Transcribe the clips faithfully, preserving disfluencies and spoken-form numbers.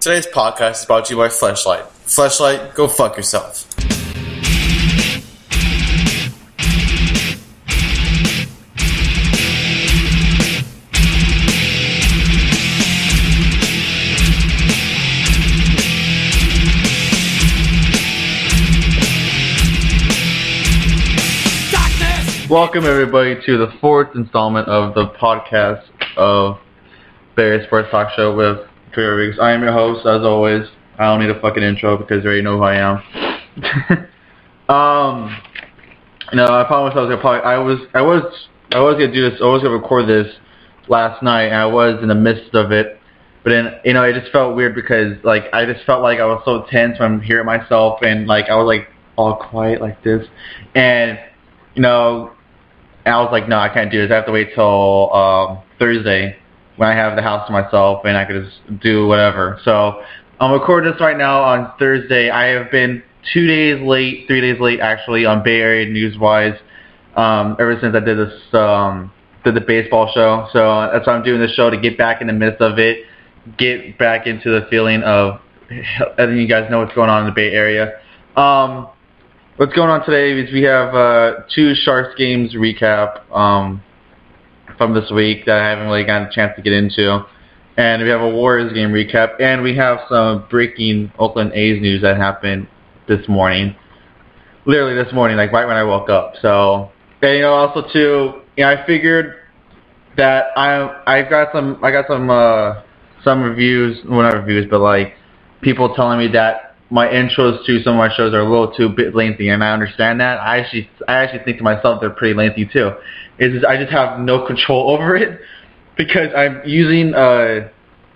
Today's podcast is brought to you by Fleshlight. Fleshlight, go fuck yourself. Welcome everybody to the fourth installment of the podcast of Barry Sports Talk Show with Trey Riggs. I am your host, as always. I don't need a fucking intro because you already know who I am. um, no, I promised I was gonna probably. I was, I was, I was gonna do this. I was gonna record this last night, and I was in the midst of it. But then, you know, it just felt weird because, like, I just felt like I was so tense when I'm hearing myself, and like I was like all quiet like this, and you know. And I was like, no, I can't do this. I have to wait till um, Thursday when I have the house to myself and I can just do whatever. So I'm recording this right now on Thursday. I have been two days late, three days late actually on Bay Area News-wise um, ever since I did this, um, did the baseball show. So that's why I'm doing this show, to get back in the midst of it, get back into the feeling of letting you guys know what's going on in the Bay Area. Um, What's going on today is we have uh, two Sharks games recap um, from this week that I haven't really gotten a chance to get into. And we have a Warriors game recap. And we have some breaking Oakland A's news that happened this morning. Literally this morning, like right when I woke up. So, and you know, also too, you know, I figured that I I got some I got some uh, some reviews, well not reviews, but like people telling me that my intros to some of my shows are a little too bit lengthy, and I understand that. I actually, I actually think to myself they're pretty lengthy too. It's just, I just have no control over it because I'm using a,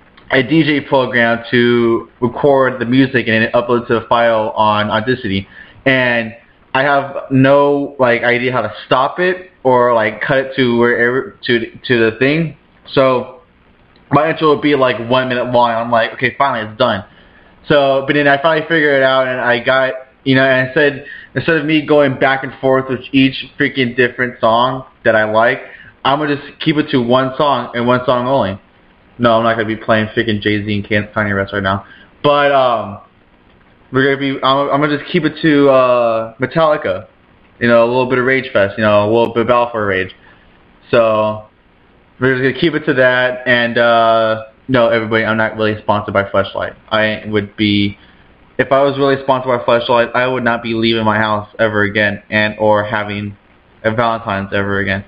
a D J program to record the music and then upload it to a file on Audacity, and I have no like idea how to stop it or like cut it to wherever to to the thing. So my intro would be like one minute long. I'm like, okay, finally it's done. So, but then I finally figured it out, and I got, you know, and I said, instead of me going back and forth with each freaking different song that I like, I'm going to just keep it to one song and one song only. No, I'm not going to be playing freaking Jay-Z and Kanye West right now. But, um, we're going to be, I'm, I'm going to just keep it to, uh, Metallica. You know, a little bit of Rage Fest, you know, a little bit of Balfour Rage. So, we're just going to keep it to that, and, uh, no, everybody, I'm not really sponsored by Fleshlight. I would be, if I was really sponsored by Fleshlight, I would not be leaving my house ever again, and or having a Valentine's ever again.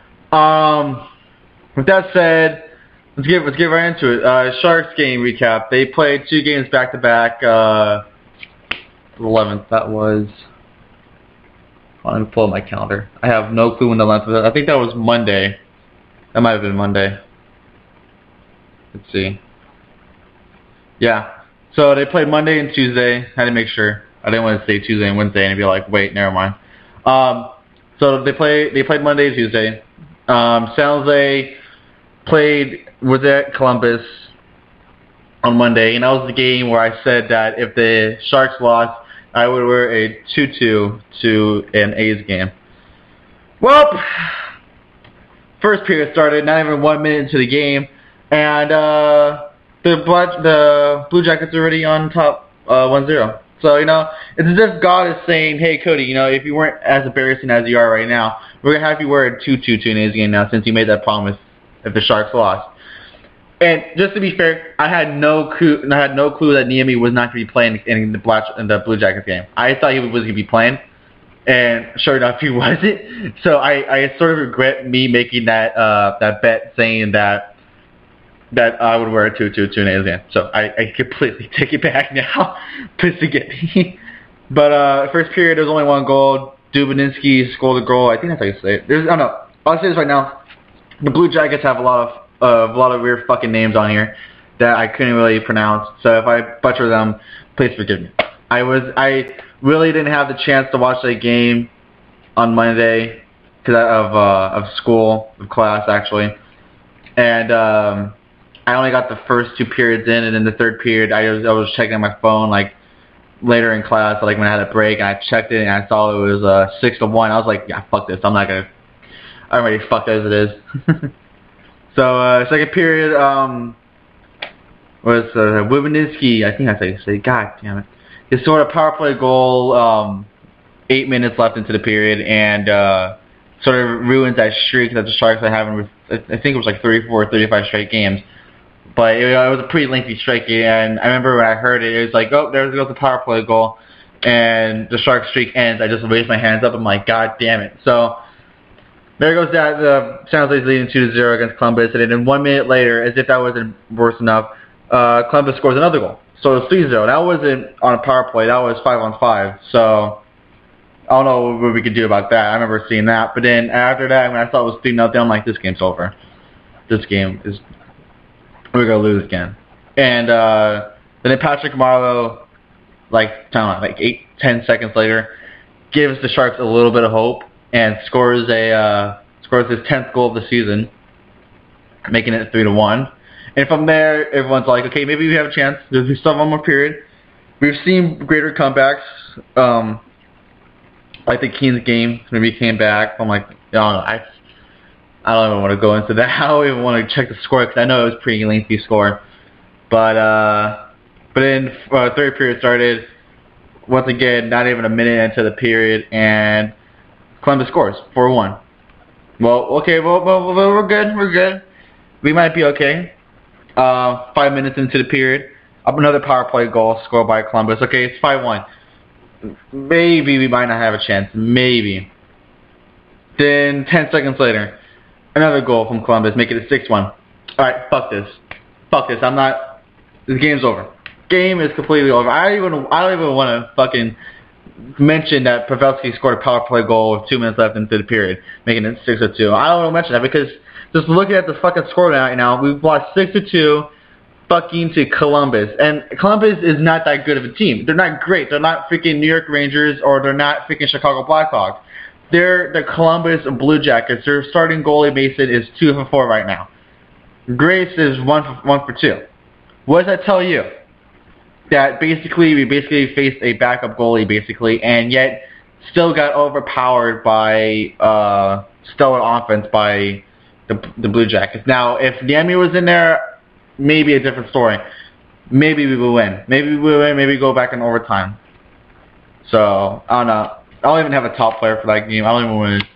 Um, with that said, let's get let's get right into it. Uh, Sharks game recap. They played two games back to back. Uh, eleventh. That was. Let me pull up my calendar. I have no clue when the length of it. I think that was Monday. That might have been Monday. Let's see. Yeah. So they played Monday and Tuesday. I had to make sure. I didn't want to say Tuesday and Wednesday and be like, wait, never mind. Um, so they play. They played Monday and Tuesday. Um, San Jose played was at Columbus on Monday, and that was the game where I said that if the Sharks lost, I would wear a two two to an A's game. Well, first period started. Not even one minute into the game. And uh, the Blue, the Blue Jackets are already on top uh, one zero. So, you know, it's as if God is saying, hey, Cody, you know, if you weren't as embarrassing as you are right now, we're going to have you wear a two two to an A's game now since you made that promise if the Sharks lost. And just to be fair, I had no clue, I had no clue that Niemi was not going to be playing in the, Black, in the Blue Jackets game. I thought he was going to be playing, and sure enough, he wasn't. So I, I sort of regret me making that uh, that bet saying that that I would wear a two two to an A's game. So I, I completely take it back now. Pissed to get me. But uh, first period, there was only one goal. Dubinski scored a goal. I think that's how you say it. There's, I don't know. I'll say this right now. The Blue Jackets have a lot of uh, a lot of weird fucking names on here that I couldn't really pronounce. So if I butcher them, please forgive me. I was I really didn't have the chance to watch that game on Monday because of uh, of school, of class actually, and. Um, I only got the first two periods in, and then the third period, I was I was checking on my phone like later in class, like when I had a break, and I checked it, and I saw it was uh, six to one. I was like, yeah, fuck this. I'm not gonna. I'm already fucked as it is. So uh, second period, um, was uh, Wibinski. I think that's how you say. God damn it! He scored a power play goal. Um, eight minutes left into the period, and uh, sort of ruins that streak that the Sharks are having with. I think it was like thirty-four or thirty-five straight games. But it, it was a pretty lengthy streak, and I remember when I heard it, it was like, oh, there goes the power play goal, and the Sharks streak ends. I just raised my hands up. I'm like, God damn it! So. There goes that. The San Jose's leading two to zero against Columbus, and then one minute later, as if that wasn't worse enough, uh, Columbus scores another goal. So it was three zero. That wasn't on a power play. That was five on five. So I don't know what we could do about that. I remember seeing that. But then after that, when I saw it was three nothing, I'm like, this game's over. This game is we're gonna lose again. And uh, then Patrick Marleau, like I don't know, like eight, ten seconds later, gives the Sharks a little bit of hope. And scores a uh, scores his tenth goal of the season, making it three to one. And from there, everyone's like, okay, maybe we have a chance. There's still one more period. We've seen greater comebacks, um, like the Kings game when we came back. I'm like, I don't know, I, I don't even want to go into that. I don't even want to check the score because I know it was a pretty lengthy score. But uh, but then uh, third period started. Once again, not even a minute into the period, and Columbus scores four one. Well, okay, well, well, well, we're good, we're good. We might be okay. Uh, five minutes into the period, up another power play goal scored by Columbus. Okay, it's five one. Maybe we might not have a chance. Maybe. Then ten seconds later, another goal from Columbus, making it six one. All right, fuck this. Fuck this. I'm not. This game's over. Game is completely over. I don't even. I don't even want to fucking mention that Pavelski scored a power play goal with two minutes left into the period, making it six to two. I don't want to mention that because just looking at the fucking score right now, we've lost six to two, fucking to Columbus, and Columbus is not that good of a team. They're not great. They're not freaking New York Rangers or they're not freaking Chicago Blackhawks. They're the Columbus Blue Jackets. Their starting goalie Mason is two for four right now. Grace is one for one for two. What does that tell you? That basically we basically faced a backup goalie basically, and yet still got overpowered by uh, stellar offense by the the Blue Jackets. Now, if Niemi was in there, maybe a different story. Maybe we will win. Maybe we will win. Maybe we go back in overtime. So I don't know. I don't even have a top player for that game. I don't even win.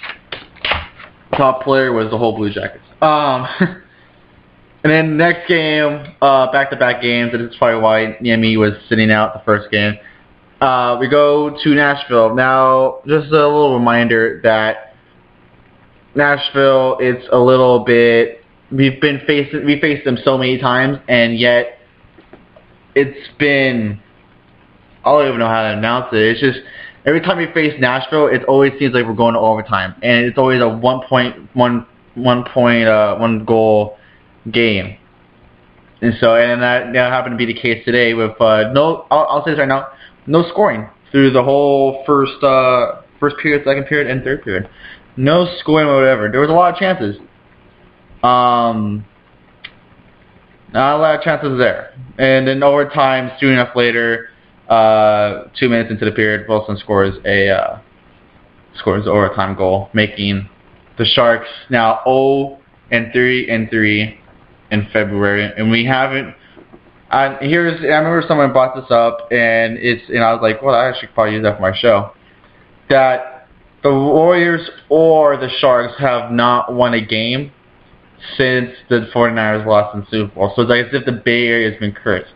Top player was the whole Blue Jackets. Um. And then next game, uh, back-to-back games, and it's probably why Niemi was sitting out the first game. Uh, we go to Nashville. Now, just a little reminder that Nashville, it's a little bit, we've been facing, we faced them so many times, and yet it's been, I don't even know how to announce it. It's just, every time we face Nashville, it always seems like we're going to overtime. And it's always a one point, one, one point, uh, one goal game. And so, and that, that happened to be the case today with uh, no, I'll, I'll say this right now, no scoring through the whole first uh, first period, second period, and third period. No scoring or whatever. There was a lot of chances. Um, not a lot of chances there. And then overtime, soon enough later, uh, two minutes into the period, Wilson scores a uh, scores an overtime goal, making the Sharks now zero and three and three in February, and we haven't. Uh, here's I remember someone brought this up, and it's and I was like, well, I should probably use that for my show. That the Warriors or the Sharks have not won a game since the forty-niners lost in the Super Bowl. So it's like as if the Bay Area has been cursed.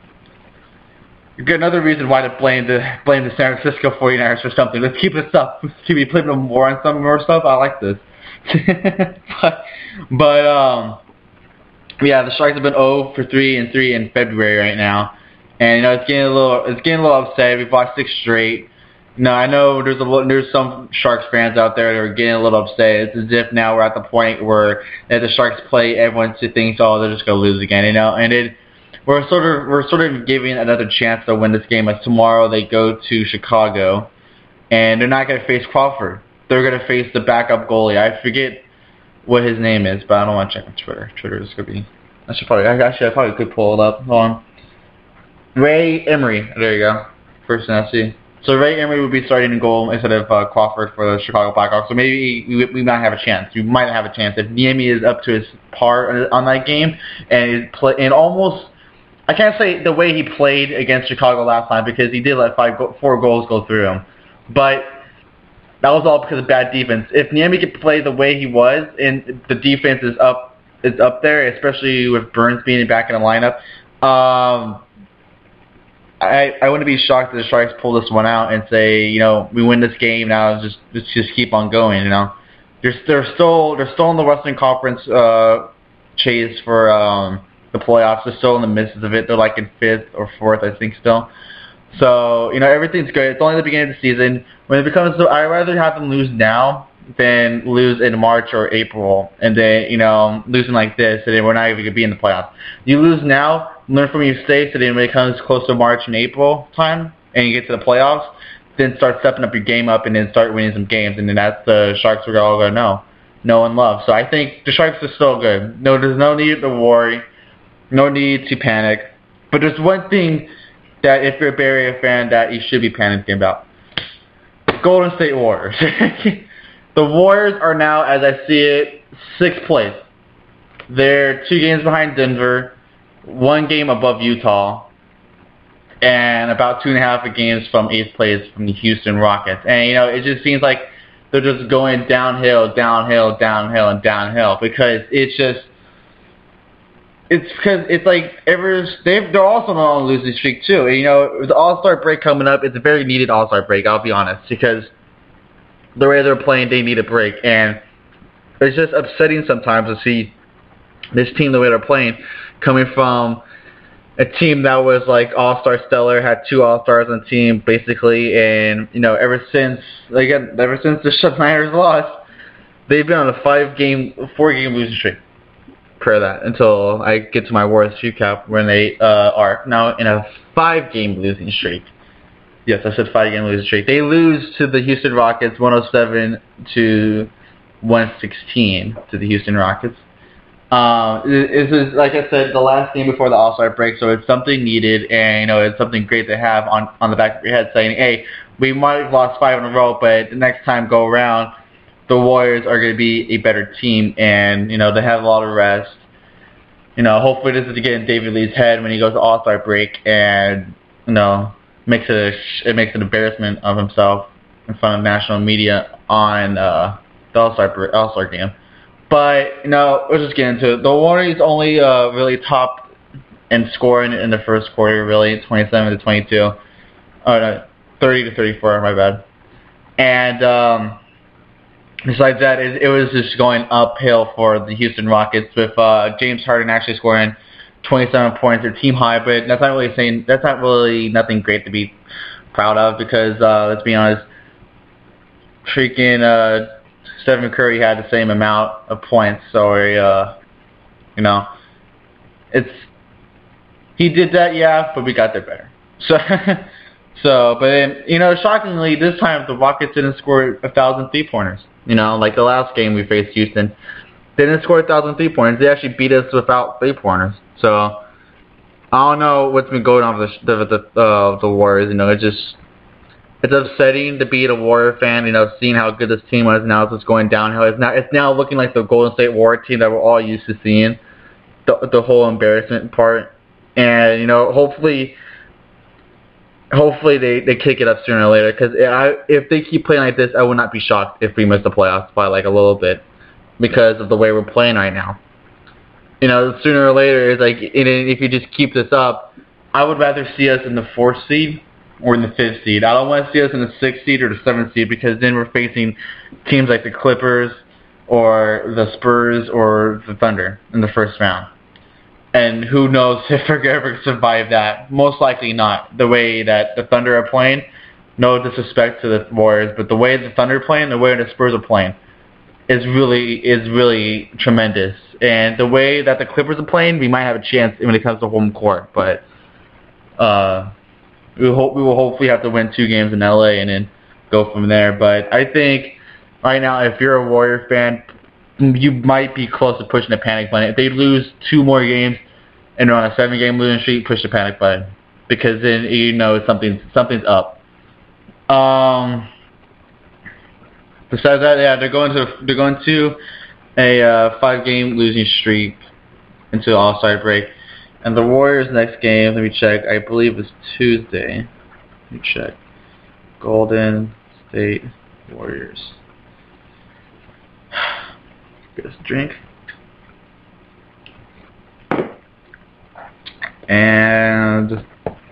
You get another reason why to blame the blame the San Francisco forty-niners for something. Let's keep this up. Keep me putting more on some more stuff. I like this. but but um. Yeah, the Sharks have been zero for three and three in February right now, and you know it's getting a little, it's getting a little upset. We've lost six straight. No, I know there's a there's some Sharks fans out there that are getting a little upset. It's as if now we're at the point where as the Sharks play, everyone thinks, oh, they're just gonna lose again, you know. And it, we're sort of we're sort of giving another chance to win this game. As tomorrow they go to Chicago, and they're not gonna face Crawford. They're gonna face the backup goalie. I forget what his name is, but I don't want to check on Twitter. Twitter is gonna be. I should probably. Actually, I probably could pull it up. Hold on. Ray Emery. There you go. First and I see. So Ray Emery would be starting in goal instead of uh, Crawford for the Chicago Blackhawks. So maybe we, we might have a chance. We might have a chance if Niemi is up to his par on that game and is play and almost I can't say the way he played against Chicago last time because he did let five, go, four goals go through him, but that was all because of bad defense. If Niemi could play the way he was, and the defense is up, is up there, especially with Burns being back in the lineup, um, I I wouldn't be shocked if the Sharks pull this one out and say, you know, we win this game now. Just let's just keep on going. You know, they're they're still they're still in the Western Conference uh, chase for um, the playoffs. They're still in the midst of it. They're like in fifth or fourth, I think, still. So, you know, everything's good. It's only the beginning of the season. When it becomes, I'd rather have them lose now than lose in March or April, and then, you know, losing like this, and then we're not even going to be in the playoffs. You lose now, learn from your mistakes, and then when it comes close to March and April time, and you get to the playoffs, then start stepping up your game up, and then start winning some games, and then that's the Sharks we're all going to know, know and love. So I think the Sharks are still good. No, there's no need to worry, no need to panic, but there's one thing that if you're a Bay Area fan that you should be panicking about. Golden State Warriors. The Warriors are now, as I see it, sixth place. They're two games behind Denver, one game above Utah, and about two and a half games from eighth place from the Houston Rockets. And, you know, it just seems like they're just going downhill, downhill, downhill, and downhill because it's just It's because it's like ever they've they're also on a losing streak too. And, you know, with the All-Star break coming up, it's a very needed All-Star break. I'll be honest, because the way they're playing, they need a break, and it's just upsetting sometimes to see this team the way they're playing, coming from a team that was like All-Star stellar, had two All-Stars on the team basically, and you know ever since again ever since the Niners lost, they've been on a five-game, four-game losing streak. Per that until I get to my Warriors recap when they uh, are now in a five-game losing streak. Yes, I said five-game losing streak. They lose to the Houston Rockets, one oh seven to one sixteen to the Houston Rockets. Um, this is, like I said, the last game before the All-Star break, so it's something needed, and you know it's something great to have on on the back of your head, saying, "Hey, we might have lost five in a row, but the next time go around, the Warriors are going to be a better team," and you know they have a lot of rest. You know, hopefully this is to get in David Lee's head when he goes to All-Star break, and you know makes it a, it makes an embarrassment of himself in front of national media on uh, the All-Star All-Star game. But you know, let's just get into it. The Warriors only uh, really topped in scoring in the first quarter, really twenty-seven to twenty-two, oh no, thirty to thirty-four, my bad, and. Um, Besides that, it, it was just going uphill for the Houston Rockets with uh, James Harden actually scoring twenty-seven points, their team high. But that's not really saying that's not really nothing great to be proud of because uh, let's be honest, freaking uh, Stephen Curry had the same amount of points. So uh, you know, it's he did that, yeah, but we got there better. So. So, but then, you know, shockingly, this time the Rockets didn't score a thousand three pointers. You know, like the last game we faced Houston, they didn't score a thousand three pointers. They actually beat us without three pointers. So, I don't know what's been going on with the the, the, uh, the Warriors. You know, it's just it's upsetting to be a Warrior fan. You know, seeing how good this team was now, it's just going downhill. It's now it's now looking like the Golden State Warrior team that we're all used to seeing. The the whole embarrassment part, and you know, hopefully. Hopefully they, they kick it up sooner or later because if they keep playing like this, I would not be shocked if we miss the playoffs by like a little bit because of the way we're playing right now. You know, sooner or later, it's like if you just keep this up, I would rather see us in the fourth seed or in the fifth seed. I don't want to see us in the sixth seed or the seventh seed because then we're facing teams like the Clippers or the Spurs or the Thunder in the first round. And who knows if we're ever going to survive that. Most likely not. The way that the Thunder are playing, no disrespect to the Warriors, but the way the Thunder are playing, the way the Spurs are playing, is really is really tremendous. And the way that the Clippers are playing, we might have a chance when it comes to home court. But uh, we hope we will hopefully have to win two games in L A and then go from there. But I think right now, if you're a Warrior fan, you might be close to pushing the panic button. If they lose two more games and they're on a seven-game losing streak, push the panic button because then you know something something's up. Um, besides that, yeah, they're going to they're going to a uh, five-game losing streak into the All-Star break. And the Warriors' next game, let me check, I believe is Tuesday. Let me check. Golden State Warriors. Get us a drink. And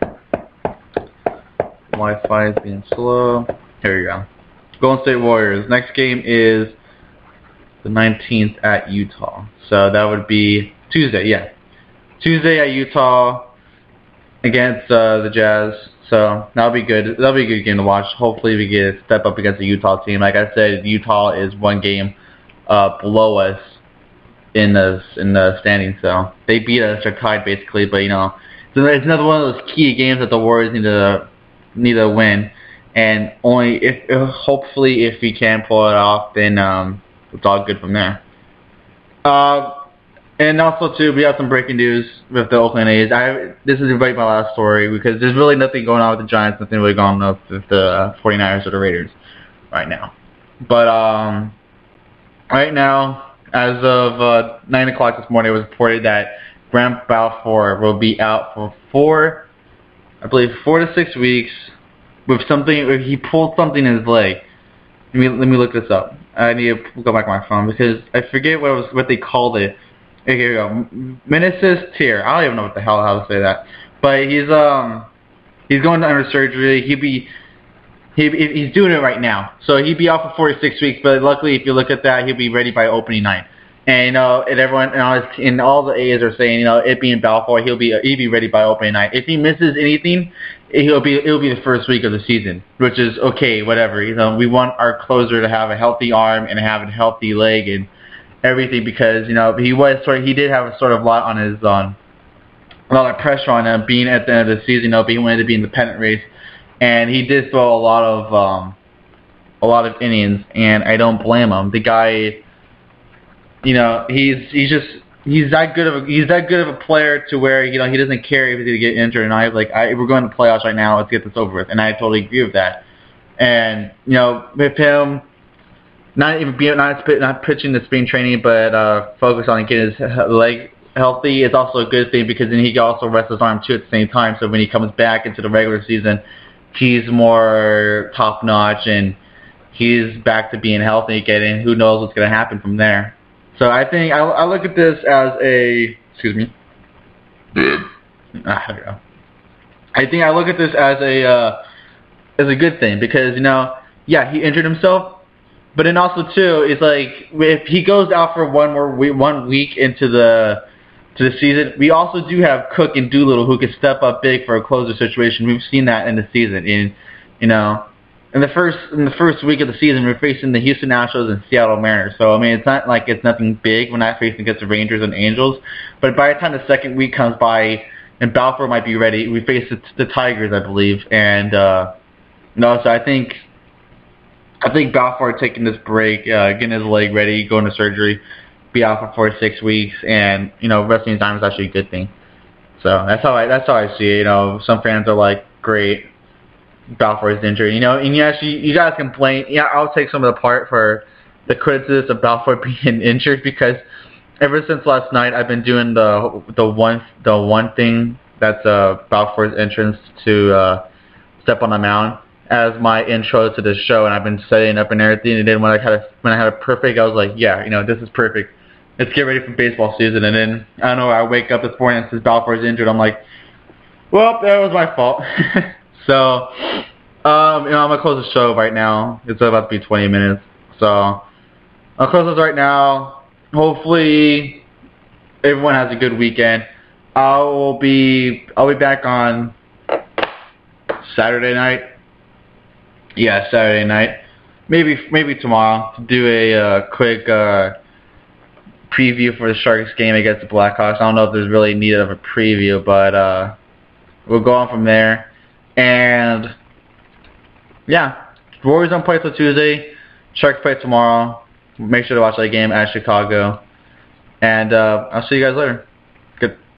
Wi-Fi is being slow. Here we go. Golden State Warriors. Next game is the nineteenth at Utah. So that would be Tuesday, yeah. Tuesday at Utah against uh, the Jazz. So that'll be good. That'll be a good game to watch. Hopefully we get a step up against the Utah team. Like I said, Utah is one game uh, below us in the in the standings. So they beat us. They're tied basically. But you know, it's another one of those key games that the Warriors need to need to win. And only if, if hopefully if we can pull it off, then um, it's all good from there. Uh, And also, too, we have some breaking news with the Oakland A's. I, this is right my last story because there's really nothing going on with the Giants, nothing really going on with the forty-niners or the Raiders right now. But um, right now, as of uh, nine o'clock this morning, it was reported that Brant Balfour will be out for four, I believe, four to six weeks with something. He pulled something in his leg. Let me let me look this up. I need to go back to my phone because I forget what it was what they called it. Here we go. Meniscus tear. I don't even know what the hell how to say that. But he's um he's going under surgery. He'd be he he's doing it right now. So he'd be out for four to six weeks. But luckily, if you look at that, he'll be ready by opening night. And you know, and everyone and all, his, and all the A's are saying, you know, it being Balfour, he'll be he'll be ready by opening night. If he misses anything, he'll be it'll be the first week of the season, which is okay, whatever. You know, we want our closer to have a healthy arm and have a healthy leg and everything because you know he was sort of, he did have a sort of lot on his um a lot of pressure on him being at the end of the season. You know, but he wanted to be in the pennant race, and he did throw a lot of um a lot of innings, and I don't blame him. The guy, you know, he's he's just he's that good of a he's that good of a player to where you know he doesn't care if he's gonna get injured. And I like I we're going to playoffs right now. Let's get this over with. And I totally agree with that. And you know, with him. Not even be not not pitching the spring training, but uh, focus on getting his leg healthy is also a good thing because then he can also rest his arm too at the same time. So when he comes back into the regular season, he's more top notch and he's back to being healthy again. And who knows what's going to happen from there? So I think I, I look at this as a excuse me. ah, there we go. I think I look at this as a uh, as a good thing because you know yeah he injured himself. But then also too, it's like if he goes out for one more week, one week into the to the season, we also do have Cook and Doolittle who can step up big for a closer situation. We've seen that in the season. In you know, in the first in the first week of the season, we're facing the Houston Astros and Seattle Mariners. So I mean, it's not like it's nothing big. We're not facing against the Rangers and Angels. But by the time the second week comes by, and Balfour might be ready, we face the, the Tigers, I believe. And uh, you know, so I think. I think Balfour taking this break, uh, getting his leg ready, going to surgery, be out for four to six weeks, and you know, resting time is actually a good thing. So that's how I that's how I see it. You know, some fans are like, "Great, Balfour is injured." You know, and you actually you guys complain. Yeah, I'll take some of the part for the criticism of Balfour being injured because ever since last night, I've been doing the the one the one thing that's uh, Balfour's entrance to uh, step on the mound. As my intro to this show, and I've been setting up and everything. And then when I had a, when I had it perfect, I was like, yeah, you know, this is perfect. Let's get ready for baseball season. And then I don't know, I wake up this morning and says Balfour's injured. I'm like, well, that was my fault. so, um, you know, I'm gonna close the show right now. It's about to be twenty minutes, so I'll close this right now. Hopefully, everyone has a good weekend. I will be I'll be back on Saturday night. Yeah, Saturday night. Maybe maybe tomorrow to do a uh, quick uh, preview for the Sharks game against the Blackhawks. I don't know if there's really need of a preview, but uh, we'll go on from there. And yeah, Warriors don't play till Tuesday. Sharks play tomorrow. Make sure to watch that game at Chicago. And uh, I'll see you guys later.